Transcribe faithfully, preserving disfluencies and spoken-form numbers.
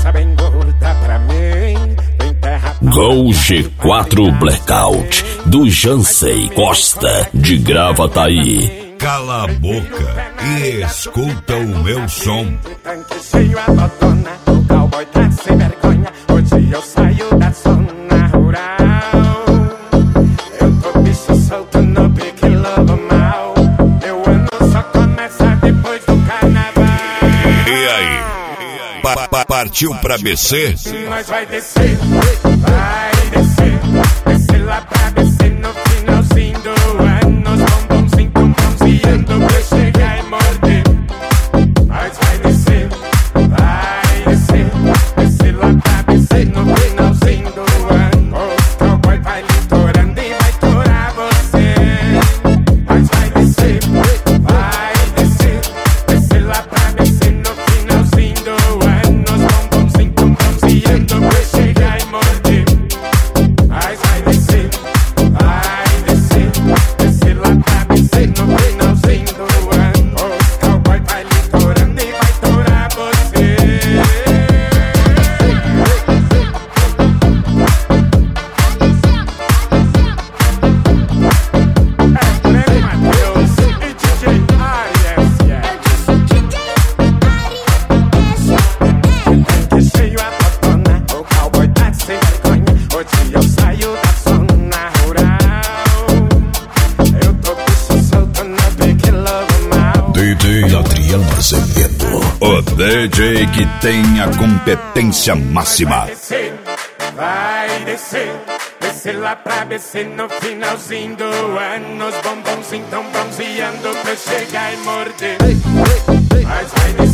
essa bem gorda pra mim. Gol G quatro Blackout do Jansei Costa de Gravataí. Cala a boca e escuta o meu som. Tanque cheio a botona, o cowboy tá sem vergonha. Hoje eu saio da zona rural. Eu tô bicho solto no pique lobo mal. Meu ano só começa depois do carnaval. E aí? Pa -pa Partiu pra B C? Nós vai descer, vai descer, descer lá pra B C no finalzinho do ano. Os bombonzinhos tão bronzeando pra chegar e morder. Nós vai descer, vai descer, descer lá pra B C no finalzinho do ano. Os cowboy vai litorando e vai torar você. Nós vai descer, vai descer, descer lá pra B C no finalzinho do ano. Os bombonzinhos tão bronzeando pra chegar e morder. Nós vai descer, vai descer, descer lá pra B C no finalzinho do ano. Os cowboy vai litorando e vai torar você. É Leme Matheus e D J Arias, yeah. Tanque cheio a botona, o cowboy tá sem vergonha. Hoje eu saio da zona rural. Eu tô bicho solto no pique lobo mal. D J Adriano Azevedo, o D J que tem a competência máxima. Vai descer, vai descer, descer lá pra B C no finalzinho do ano. Os bombonzinhos tão bronzeando pra chegar e morder. Mas vai descer.